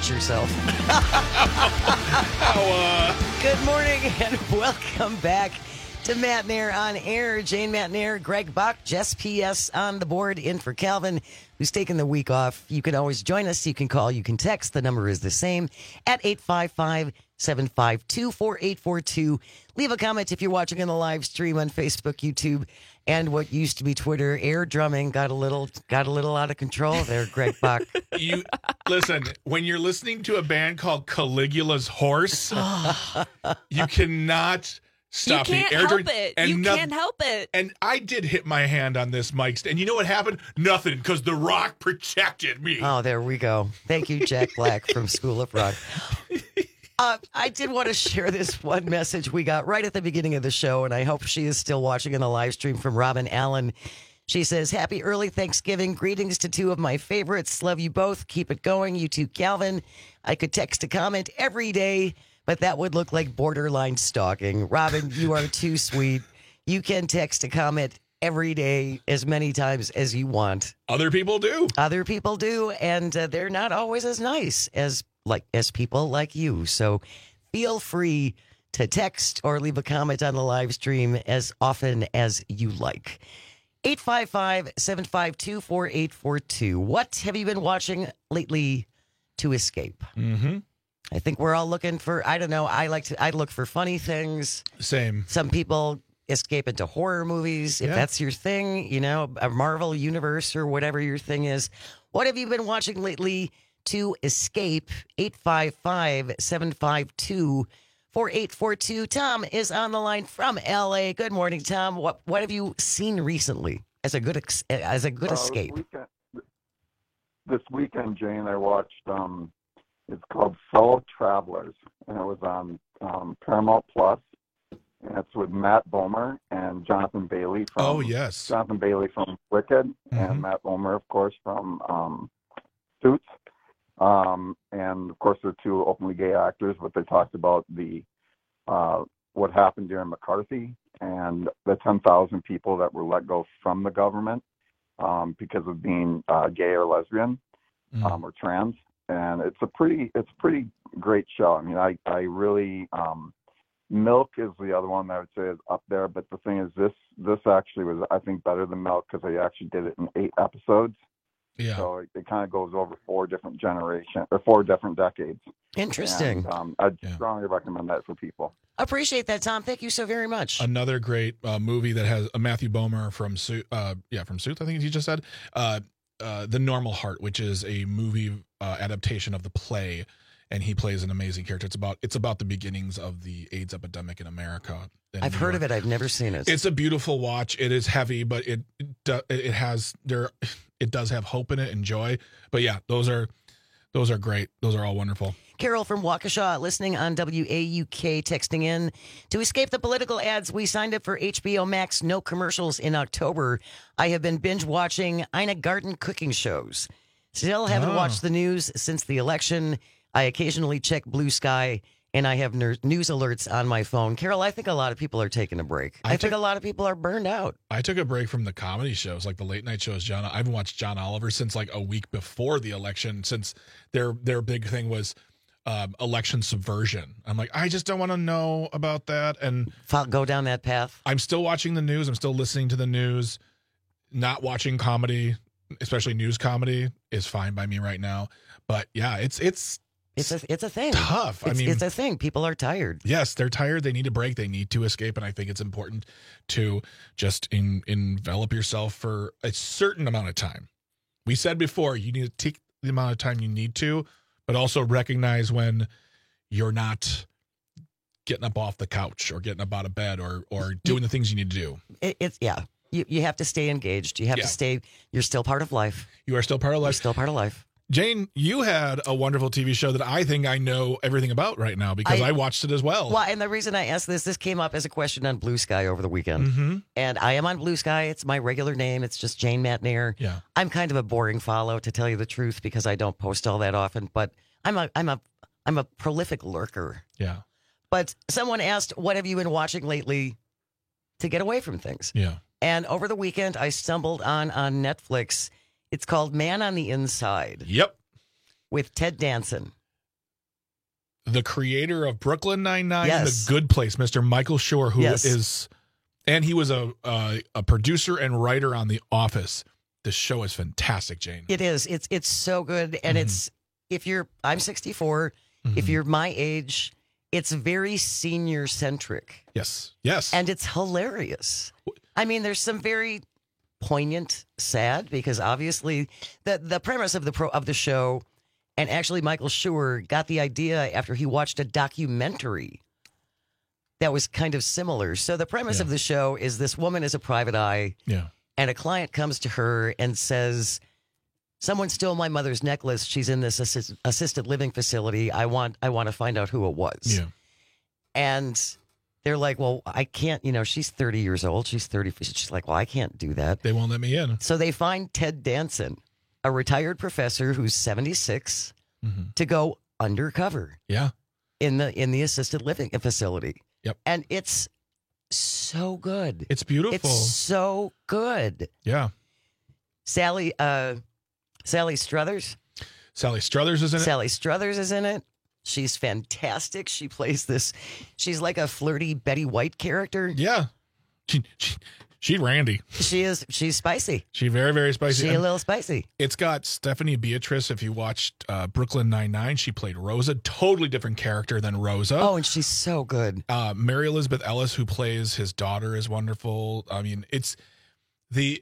hurt yourself. uh... Good morning and welcome back to Matt Nair on Air. Jane Matt Nair, Greg Bach, Jess P S on the board in for Calvin, who's taking the week off. You can always join us. You can call, you can text. The number is the same at eight five five, seven five two, four eight four two. Leave a comment if you're watching in the live stream on Facebook, YouTube, and what used to be Twitter. Air drumming got a little got a little out of control there, Greg Bach. You listen, when you're listening to a band called Caligula's Horse, you cannot stop you can't the air help drum- it. and You noth- can't help it. And I did hit my hand on this mic stand. And you know what happened? Nothing, because The Rock protected me. Oh, there we go. Thank you, Jack Black from School of Rock. Uh, I did want to share this one message we got right at the beginning of the show, and I hope she is still watching in the live stream, from Robin Allen. She says, happy early Thanksgiving. Greetings to two of my favorites. Love you both. Keep it going. You too, Calvin. I could text a comment every day, but that would look like borderline stalking. Robin, you are too sweet. You can text a comment every day as many times as you want. Other people do. Other people do, and uh, they're not always as nice as like as people like you. So feel free to text or leave a comment on the live stream as often as you like. eight five five, seven five two, four eight four two. What have you been watching lately to escape? Mm-hmm. I think we're all looking for, I don't know, I like to, I look for funny things. Same. Some people escape into horror movies, if Yeah. that's your thing, you know, a Marvel universe or whatever your thing is. What have you been watching lately to escape? eight five five, seven five two, four eight four two. Tom is on the line from L A. Good morning, Tom. What what have you seen recently as a good ex- as a good Uh, escape? This weekend, this weekend, Jane, I watched, um, it's called Fellow Travelers, and it was on um, Paramount Plus, and it's with Matt Bomer and Jonathan Bailey from Oh, yes. Jonathan Bailey from Wicked, Mhm. and Matt Bomer, of course, from um, Suits. Um, and of course, they're two openly gay actors, but they talked about the uh, what happened during McCarthy and the ten thousand people that were let go from the government um, because of being uh, gay or lesbian um, or trans. And it's a pretty, it's a pretty great show. I mean, I, I really, um, Milk is the other one that I would say is up there. But the thing is, this, this actually was, I think, better than Milk because they actually did it in eight episodes. Yeah. So it, it kind of goes over four different generations or four different decades. Interesting. And, um, I'd strongly recommend that for people. Appreciate that, Tom. Thank you so very much. Another great uh, movie that has a Matthew Bomer from Su- uh, yeah, from Suits, I think you just said. Uh, uh, The Normal Heart, which is a movie uh, adaptation of the play, and he plays an amazing character. It's about it's about the beginnings of the AIDS epidemic in America. in I've New heard York. of it. I've never seen it. It's a beautiful watch. It is heavy, but it it, do- it has there it does have hope in it and joy. But yeah, those are those are great. Those are all wonderful. Carol from Waukesha listening on W A U K, texting in. To escape the political ads, we signed up for H B O Max No Commercials in October. I have been binge watching Ina Garten cooking shows. Still haven't Oh. watched the news since the election. I occasionally check Blue Sky, and I have ner- news alerts on my phone. Carol, I think a lot of people are taking a break. I, I think took- a lot of people are burned out. I took a break from the comedy shows, like the late night shows. John, I haven't watched John Oliver since like a week before the election, since their their big thing was um, election subversion. I'm like, I just don't want to know about that. And Fo- go down that path. I'm still watching the news. I'm still listening to the news. Not watching comedy, especially news comedy, is fine by me right now. But yeah, it's it's It's a it's a thing. tough. I It's, mean, it's a thing. People are tired. yes, they're tired. They need a break. They need to escape. And I think it's important to just in, envelop yourself for a certain amount of time. We said before, you need to take the amount of time you need to, but also recognize when you're not getting up off the couch or getting up out of bed or or doing the things you need to do. It, it's yeah. You you have to stay engaged. You have Yeah. to stay. You're still part of life. You are still part of life. You're still part of life. Jane, you had a wonderful T V show that I think I know everything about right now because I, I- watched it as well. Well, and the reason I asked this, this came up as a question on Blue Sky over the weekend. Mm-hmm. And I am on Blue Sky. It's my regular name. It's just Jane Matt Nair. Yeah. I'm kind of a boring follow, to tell you the truth, because I don't post all that often. But I'm a I'm a I'm a prolific lurker. Yeah. But someone asked, "What have you been watching lately to get away from things?" Yeah. And over the weekend, I stumbled on on Netflix. It's called Man on the Inside. Yep. With Ted Danson. the creator of Brooklyn Nine-Nine, Yes. The Good Place, Mister Michael Schur, who Yes. is, and he was a, a a producer and writer on The Office. This show is fantastic, Jane. It is. It's it's so good, and Mm-hmm. it's if you're I'm sixty-four. If you're my age, it's very senior centric. Yes. Yes. And it's hilarious. I mean, there's some very poignant, sad, because obviously the the premise of the pro of the show, and actually Michael Schur got the idea after he watched a documentary that was kind of similar. So the premise Yeah. of the show is this woman is a private eye, Yeah. and a client comes to her and says, "Someone stole my mother's necklace. She's in this assist- assisted living facility. I want I want to find out who it was." Yeah. And they're like, "Well, I can't, you know, she's thirty years old. She's thirty. She's like, well, I can't do that." They won't let me in. So they find Ted Danson, a retired professor who's seventy-six, Mm-hmm. to go undercover Yeah. in the in the assisted living facility. Yep. And it's so good. It's beautiful. It's so good. Yeah. Sally uh Sally Struthers. Sally Struthers is in it. Sally Struthers is in it. She's fantastic. She plays this. She's like a flirty Betty White character. Yeah. She, she, she Randy. She is. She's spicy. She very, very spicy. She a And little spicy. It's got Stephanie Beatrice. If you watched uh, Brooklyn Nine-Nine, she played Rosa. Totally different character than Rosa. Oh, and she's so good. Uh, Mary Elizabeth Ellis, who plays his daughter, is wonderful. I mean, it's the...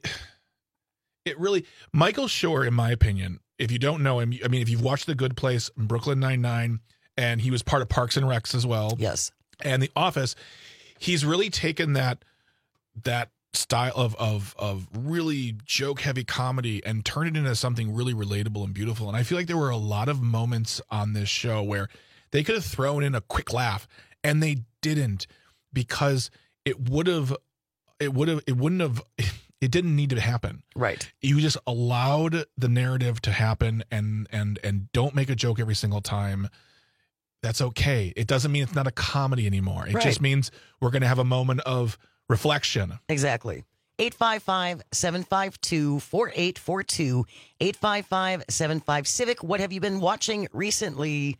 It really... Michael Schur, in my opinion, if you don't know him, I mean, if you've watched The Good Place, Brooklyn Nine-Nine, and he was part of Parks and Recs as well. Yes. And The Office, he's really taken that that style of of of really joke heavy comedy and turned it into something really relatable and beautiful. And I feel like there were a lot of moments on this show where they could have thrown in a quick laugh, and they didn't, because it would have it would have it wouldn't have it didn't need to happen. Right. You just allowed the narrative to happen, and and and don't make a joke every single time. That's okay. It doesn't mean it's not a comedy anymore. It Right. just means we're going to have a moment of reflection. Exactly. eight five five, seven five two, four eight four two, eight five five, seven five Civic. What have you been watching recently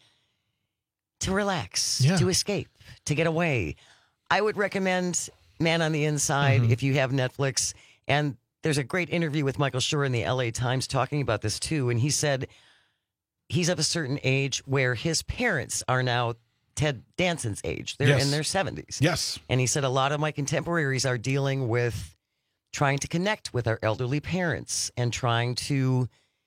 to relax, Yeah. to escape, to get away? I would recommend Man on the Inside Mhm. if you have Netflix. And there's a great interview with Michael Schur in the L A Times talking about this too. And he said he's of a certain age where his parents are now Ted Danson's age. They're Yes. in their seventies. Yes. And he said a lot of my contemporaries are dealing with trying to connect with our elderly parents and trying to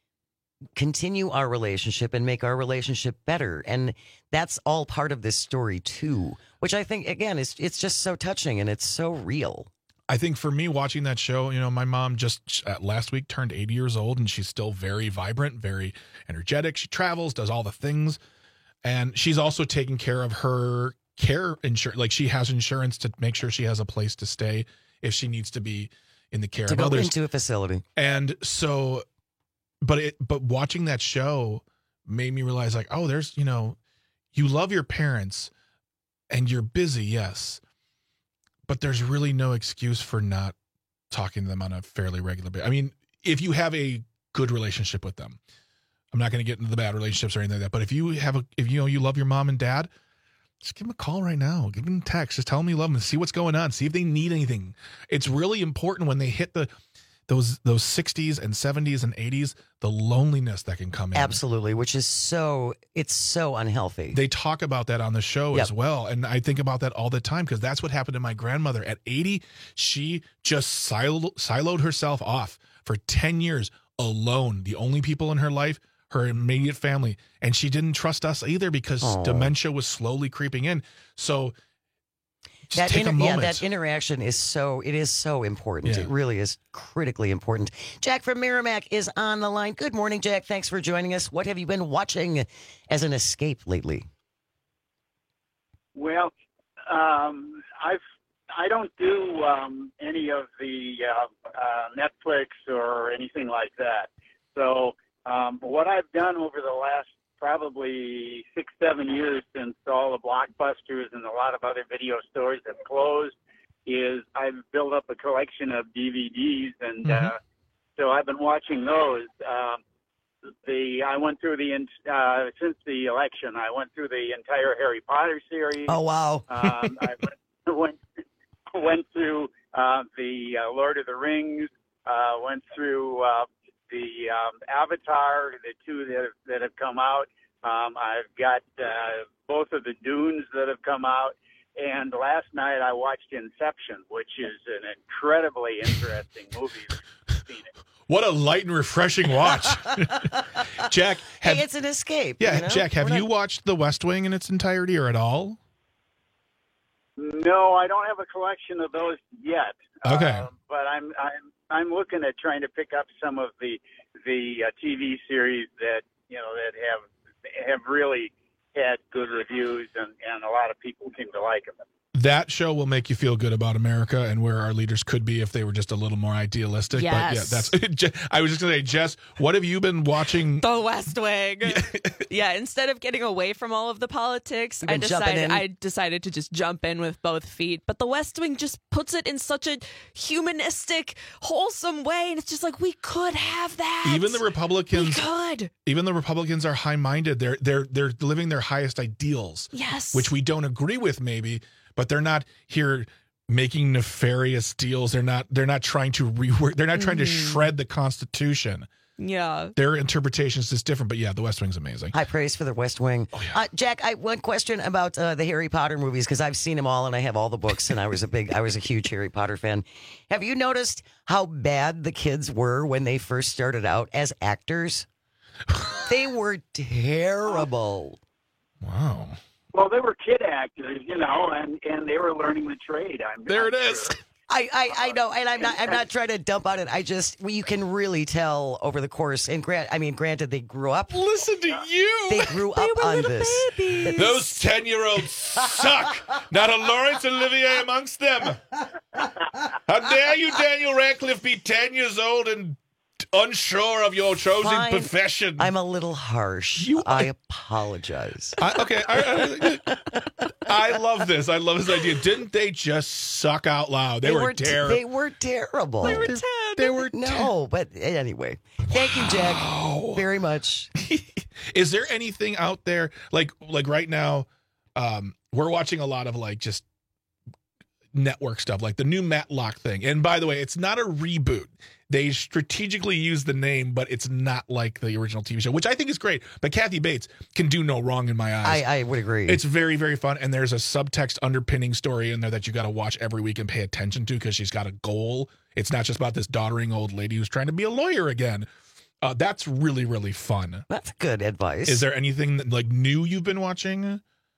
continue our relationship and make our relationship better. And that's all part of this story too, which I think, again, is it's just so touching and it's so real. I think for me, watching that show, you know, my mom just uh, last week turned eighty years old, and she's still very vibrant, very energetic. She travels, does all the things. And she's also taking care of her care insurance. Like, she has insurance to make sure she has a place to stay if she needs to be in the care To of go others. into a facility. And so, but it, but watching that show made me realize, like, oh, there's, you know, you love your parents and you're busy, yes, but there's really no excuse for not talking to them on a fairly regular basis. I mean, if you have a good relationship with them, I'm not going to get into the bad relationships or anything like that, but if you have a, if you know, you love your mom and dad, just give them a call right now. Give them a text. Just tell them you love them. See what's going on. See if they need anything. It's really important when they hit the those those sixties and seventies and eighties, the loneliness that can come in. Absolutely, which is so, it's so unhealthy. They talk about that on the show Yep. as well. And I think about that all the time, because that's what happened to my grandmother. At eighty, she just siloed, siloed herself off for ten years alone. The only people in her life, her immediate family. And she didn't trust us either, because Aw. dementia was slowly creeping in. So just That take inter- a moment. yeah, that interaction is so, it is so important. Yeah. It really is critically important. Jack from Merrimack is on the line. Good morning, Jack. Thanks for joining us. What have you been watching as an escape lately? Well, um, I've I don't do um, any of the uh, uh, Netflix or anything like that. So um, what I've done over the last probably six, seven years since all the Blockbusters and a lot of other video stores have closed is I've built up a collection of D V Ds, and Mhm. uh, so I've been watching those. Um, the I went through the uh, since the election. I went through the entire Harry Potter series. Oh wow! um, I went went, went through uh, the uh, Lord of the Rings. Uh, went through uh, the um, Avatar, the two that have, that have come out. Um, I've got uh, both of the Dunes that have come out. And last night I watched Inception, which is an incredibly interesting movie. Seen it. What a light and refreshing watch. Jack, have, hey, it's an escape. Yeah, you know? Jack, have We're you not... watched The West Wing in its entirety or at all? No, I don't have a collection of those yet. Okay. Uh, but I'm I'm I'm looking at trying to pick up some of the the uh, T V series that you know that have have really had good reviews and, and a lot of people seem to like them. That show will make you feel good about America and where our leaders could be if they were just a little more idealistic. Yes. But yeah, that's. I was just going to say, Jess, what have you been watching? The West Wing. Yeah, instead of getting away from all of the politics, I been jumping decided in. I decided to just jump in with both feet. But the West Wing just puts it in such a humanistic, wholesome way, and it's just like we could have that. Even the Republicans, we could. Even the Republicans are high-minded. They're they're they're living their highest ideals. Yes. Which we don't agree with, maybe. But they're not here making nefarious deals. They're not. They're not trying to rework. They're not trying to Mhm. shred the Constitution. Yeah. Their interpretation is just different. But yeah, the West Wing's amazing. High praise for the West Wing. Oh, yeah. uh, Jack, I one question about uh, the Harry Potter movies because I've seen them all and I have all the books and I was a big, I was a huge Harry Potter fan. Have you noticed how bad the kids were when they first started out as actors? They were terrible. Wow. Well, they were kid actors, you know, and, and they were learning the trade. I'm there it is. I, I, I know, and I'm not I'm not trying to dump on it. I just well, you can really tell over the course. And grant, I mean, granted, they grew up. Listen to you. They grew up on this. Babies. Those ten-year-olds suck. Not a Laurence Olivier amongst them. How dare you, Daniel Radcliffe, be ten years old and unsure of your chosen Fine. profession? I'm a little harsh. You I apologize. I, okay, I, I, I love this. I love this idea. Didn't they just suck out loud? They, were, t- terrible. They were terrible. They were ten. They were no, but anyway. Thank you, Jack, very much. Is there anything out there like like right now? Um, we're watching a lot of like just network stuff, like the new Matlock thing. And by the way, it's not a reboot. They strategically use the name, but it's not like the original T V show, which I think is great. But Kathy Bates can do no wrong in my eyes. I, I would agree. It's very, very fun. And there's a subtext underpinning story in there that you got to watch every week and pay attention to because she's got a goal. It's not just about this doddering old lady who's trying to be a lawyer again. Uh, that's really, really fun. That's good advice. Is there anything that, like new you've been watching?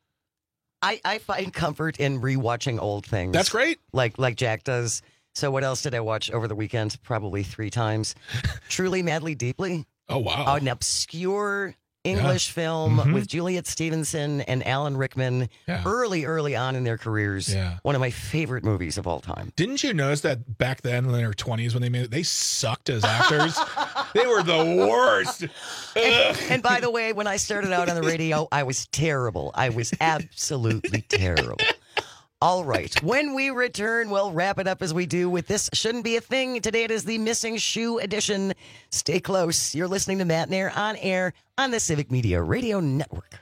I, I find comfort in rewatching old things. That's great. Like like Jack does. So what else did I watch over the weekend? Probably three times. Truly, Madly, Deeply. Oh, wow. An obscure English Yeah. film Mhm. with Juliet Stevenson and Alan Rickman Yeah. early, early on in their careers. Yeah. One of my favorite movies of all time. Didn't you notice that back then in their twenties when they made it, they sucked as actors? They were the worst. And, and by the way, when I started out on the radio, I was terrible. I was absolutely terrible. All right. When we return, we'll wrap it up as we do with This Shouldn't Be a Thing. Today it is the Missing Shoe edition. Stay close. You're listening to Matt Nair on air on the Civic Media Radio Network.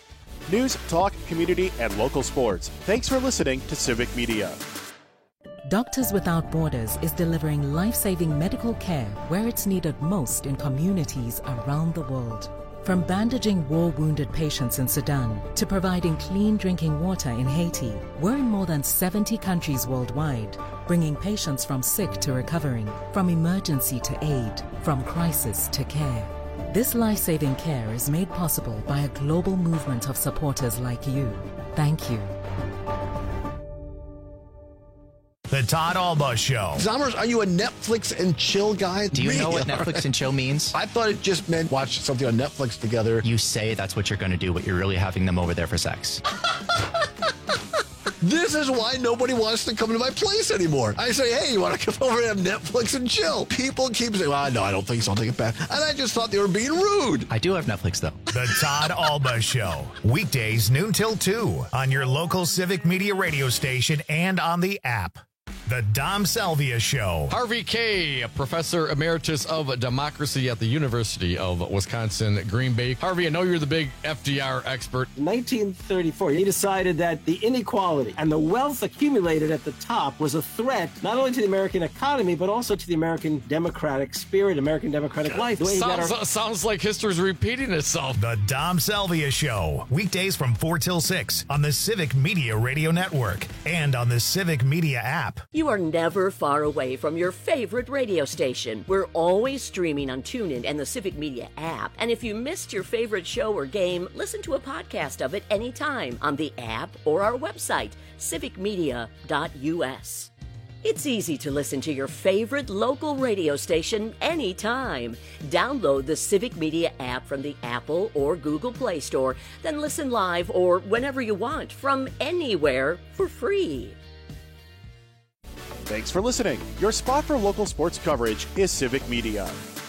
News, talk, community, and local sports. Thanks for listening to Civic Media. Doctors Without Borders is delivering life-saving medical care where it's needed most in communities around the world. From bandaging war-wounded patients in Sudan to providing clean drinking water in Haiti, we're in more than seventy countries worldwide, bringing patients from sick to recovering, from emergency to aid, from crisis to care. This life-saving care is made possible by a global movement of supporters like you. Thank you. The Todd Alba Show. Zommers, are you a Netflix and chill guy? Do you know what Netflix and chill means? I thought it just meant watch something on Netflix together. You say that's what you're going to do, but you're really having them over there for sex. This is why nobody wants to come to my place anymore. I say, hey, you want to come over and have Netflix and chill? People keep saying, well, no, I don't think so. I'll take it back. And I just thought they were being rude. I do have Netflix, though. The Todd Alba Show. Weekdays noon till two on your local Civic Media radio station and on the app. The Dom Salvia Show. Harvey Kaye, Professor Emeritus of Democracy at the University of Wisconsin, Green Bay. Harvey, I know you're the big F D R expert. nineteen thirty-four, he decided that the inequality and the wealth accumulated at the top was a threat not only to the American economy, but also to the American democratic spirit, American democratic life. The way he got Sounds, our- sounds like history's repeating itself. The Dom Salvia Show. Weekdays from four till six on the Civic Media Radio Network and on the Civic Media app. You are never far away from your favorite radio station. We're always streaming on TuneIn and the Civic Media app. And if you missed your favorite show or game, listen to a podcast of it anytime on the app or our website, civic media dot u s. It's easy to listen to your favorite local radio station anytime. Download the Civic Media app from the Apple or Google Play Store, then listen live or whenever you want from anywhere for free. Thanks for listening. Your spot for local sports coverage is Civic Media.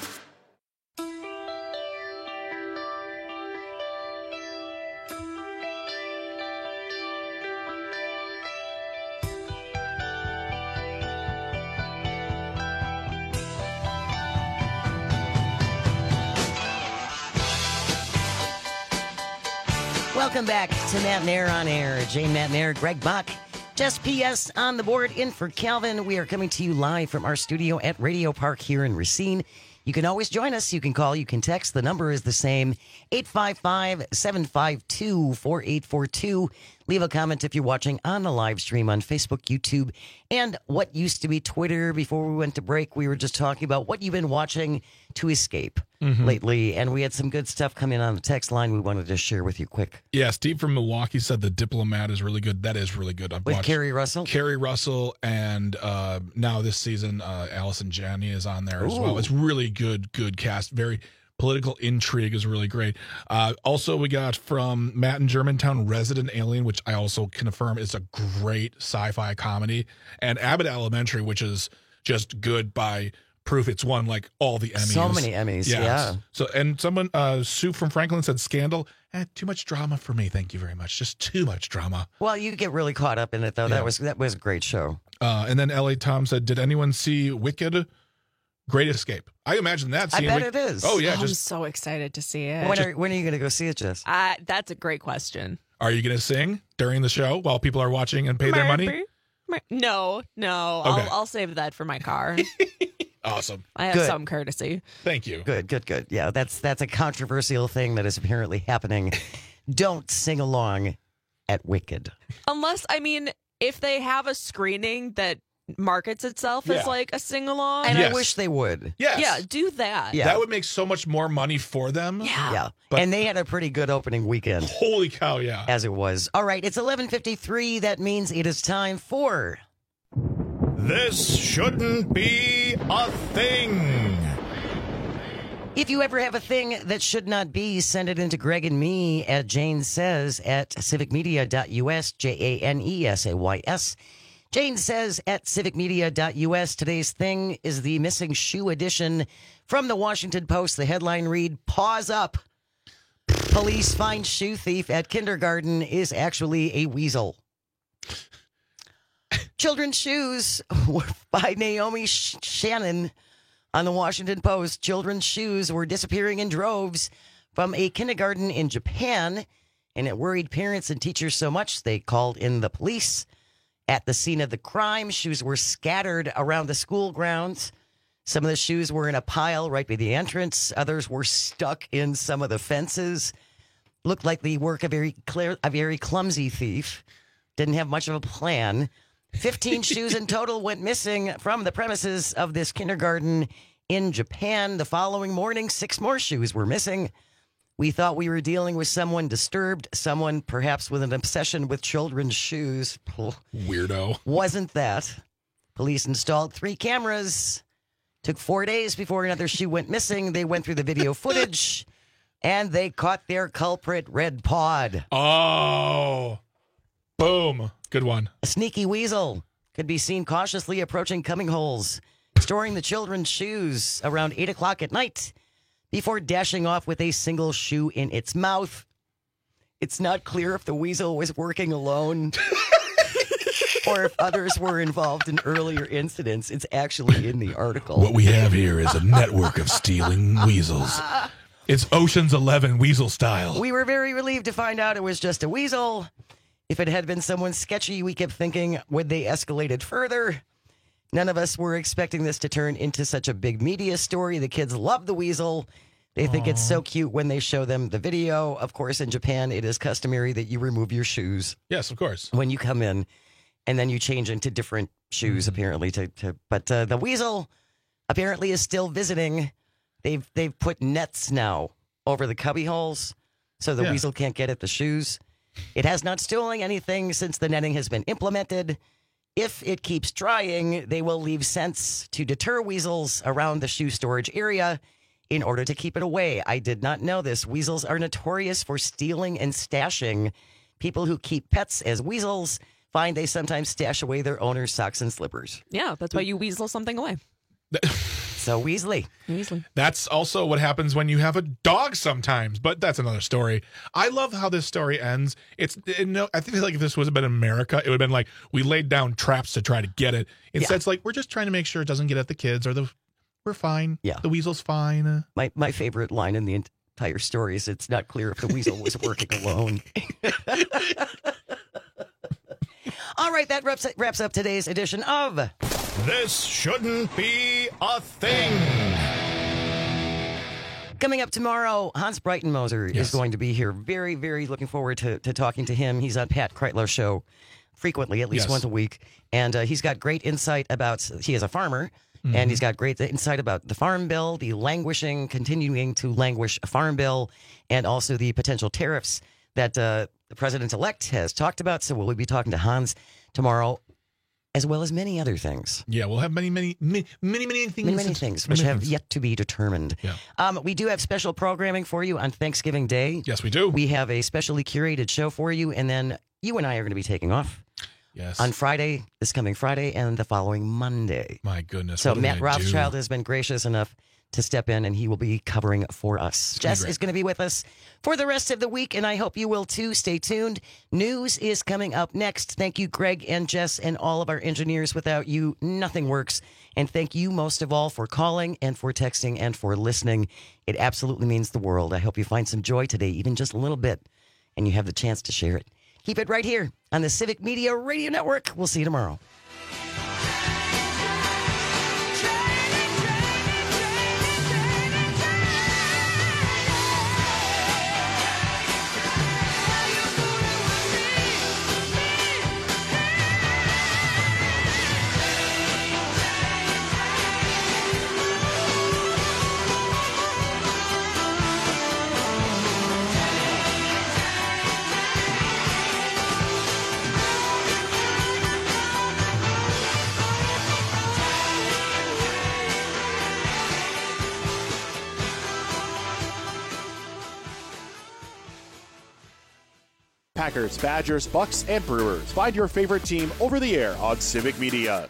Welcome back to Matt and Air on Air. Jane, Matt and Air, Greg Buck. Just P S on the board in for Calvin. We are coming to you live from our studio at Radio Park here in Racine. You can always join us. You can call, you can text. The number is the same, eight five five, seven five two, four eight four two. Leave a comment if you're watching on the live stream on Facebook, YouTube, and what used to be Twitter. Before we went to break, we were just talking about what you've been watching to escape Mhm. lately, and we had some good stuff coming on the text line we wanted to share with you quick. Yeah, Steve from Milwaukee said The Diplomat is really good. That is really good. I've With watched Kerry Russell? Kerry Russell, and uh, now this season, uh, Allison Janney is on there as well. Ooh. It's really good, good cast. Very political intrigue is really great. Uh, also, we got from Matt in Germantown, Resident Alien, which I also confirm is a great sci-fi comedy, and Abbott Elementary, which is just good by proof. It's won like all the Emmys. So many Emmys, yeah. So, and someone, uh, Sue from Franklin said Scandal. Eh, too much drama for me. Thank you very much. Just too much drama. Well, you get really caught up in it, though. Yeah. That was that was a great show. Uh, and then L A Tom said, did anyone see Wicked? Great Escape. I imagine that. I seeing bet Wick- it is. Oh, yeah. I'm Just so excited to see it. When are, when are you going to go see it, Jess? Uh, that's a great question. Are you going to sing during the show while people are watching and pay their money? Maybe. No, no. Okay. I'll, I'll save that for my car. Awesome. I have Good. some courtesy. Thank you. Good, good, good. Yeah, that's that's a controversial thing that is apparently happening. Don't sing along at Wicked. Unless, I mean, if they have a screening that markets itself Yeah. as like a sing along. And Yes. I wish they would. Yes. Yeah, do that. Yeah. That would make so much more money for them. Yeah. Yeah. But- and they had a pretty good opening weekend, Holy cow, yeah. as it was. All right, it's eleven fifty-three. That means it is time for... This shouldn't be a thing. If you ever have a thing that should not be, send it into Greg and me at Jane Says at civic media dot u s, J A N E S A Y S. Jane Says at civic media dot u s. Today's thing is the missing shoe edition from the Washington Post. The headline read, Paws Up. Police find shoe thief at kindergarten is actually a weasel. Children's shoes were by Naomi Sh- Shannon on the Washington Post. Children's shoes were disappearing in droves from a kindergarten in Japan, and it worried parents and teachers so much they called in the police. at the scene of the crime. Shoes were scattered around the school grounds. Some of the shoes were in a pile right by the entrance. Others were stuck in some of the fences. Looked like the work of a very, clear, a very clumsy thief. Didn't have much of a plan. fifteen shoes in total went missing from the premises of this kindergarten in Japan. The following morning, six more shoes were missing. We thought we were dealing with someone disturbed, someone perhaps with an obsession with children's shoes. Weirdo. Wasn't that. Police installed three cameras. Took four days before another shoe went missing. They went through the video footage, and they caught their culprit, Red Pod. Oh, boom. Good one. A sneaky weasel could be seen cautiously approaching Cumming holes, storing the children's shoes around eight o'clock at night before dashing off with a single shoe in its mouth. It's not clear if the weasel was working alone or if others were involved in earlier incidents. It's actually in the article. What we have here is a network of stealing weasels. It's Ocean's Eleven weasel style. We were very relieved to find out it was just a weasel. If it had been someone sketchy, we kept thinking, would they escalate it further? None of us were expecting this to turn into such a big media story. The kids love the weasel. They think Aww. It's so cute when they show them the video. Of course, in Japan, it is customary that you remove your shoes. Yes, of course. When you come in, and then you change into different shoes, mm-hmm. apparently. To, to But uh, the weasel apparently is still visiting. They've, they've put nets now over the cubby holes, so the yeah. weasel can't get at the shoes. It has not stolen anything since the netting has been implemented. If it keeps trying, they will leave scents to deter weasels around the shoe storage area in order to keep it away. I did not know this. Weasels are notorious for stealing and stashing. People who keep pets as weasels find they sometimes stash away their owner's socks and slippers. Yeah, that's why you weasel something away. So Weasley. Weasley. That's also what happens when you have a dog sometimes, but that's another story. I love how this story ends. It's it, no, I feel like if this was been America, it would have been like we laid down traps to try to get it. Instead, yeah. it's like we're just trying to make sure it doesn't get at the kids or the we're fine. Yeah. The weasel's fine. My my favorite line in the entire story is it's not clear if the weasel was working alone. All right, that wraps, wraps up today's edition of This Shouldn't Be a Thing. Coming up tomorrow, Hans Breitenmoser yes. is going to be here. Very, very looking forward to, to talking to him. He's on Pat Kreitlow's show frequently, at least yes. once a week. And uh, he's got great insight about, he is a farmer, mm-hmm. and he's got great insight about the farm bill, the languishing, continuing to languish farm bill, and also the potential tariffs that uh, the president-elect has talked about. So we'll be talking to Hans tomorrow, as well as many other things. Yeah, we'll have many, many, many, many, many things. Many, many things, which many have things. yet to be determined. Yeah. Um, we do have special programming for you on Thanksgiving Day. Yes, we do. We have a specially curated show for you, and then you and I are going to be taking off. Yes. On Friday, this coming Friday, and the following Monday. My goodness. So what Matt did I Rothschild do? has been gracious enough to step in, and he will be covering for us. Jess is going to be with us for the rest of the week, and I hope you will too. Stay tuned. News is coming up next. Thank you, Greg and Jess, and all of our engineers. Without you, nothing works. And thank you most of all for calling and for texting and for listening. It absolutely means the world. I hope you find some joy today, even just a little bit, and you have the chance to share it. Keep it right here on the Civic Media Radio Network. We'll see you tomorrow. Packers, Badgers, Bucks, and Brewers. Find your favorite team over the air on Civic Media.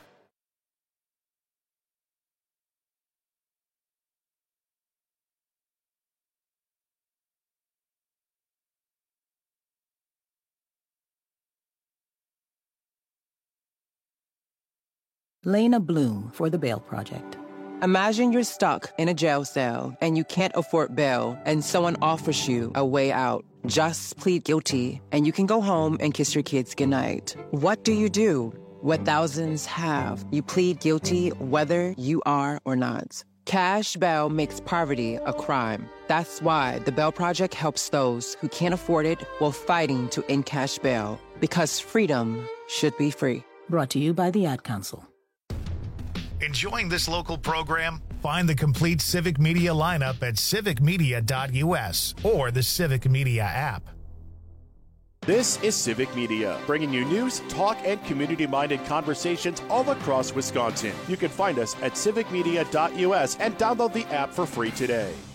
Lena Bloom for the Bail Project. Imagine you're stuck in a jail cell and you can't afford bail and someone offers you a way out. Just plead guilty and you can go home and kiss your kids goodnight. What do you do? what thousands have. You plead guilty whether you are or not. Cash bail makes poverty a crime. That's why the Bail Project helps those who can't afford it while fighting to end cash bail. Because freedom should be free. Brought to you by the Ad Council. Enjoying this local program? Find the complete Civic Media lineup at civic media dot u s or the Civic Media app. This is Civic Media, bringing you news, talk, and community-minded conversations all across Wisconsin. You can find us at civic media dot u s and download the app for free today.